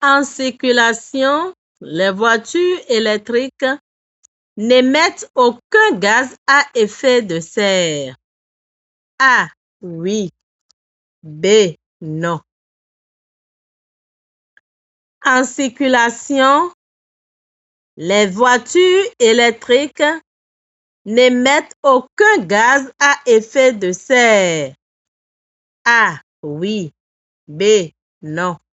En circulation, les voitures électriques n'émettent aucun gaz à effet de serre. A. Oui. B. Non. En circulation, les voitures électriques n'émettent aucun gaz à effet de serre. A. Oui. B. Non.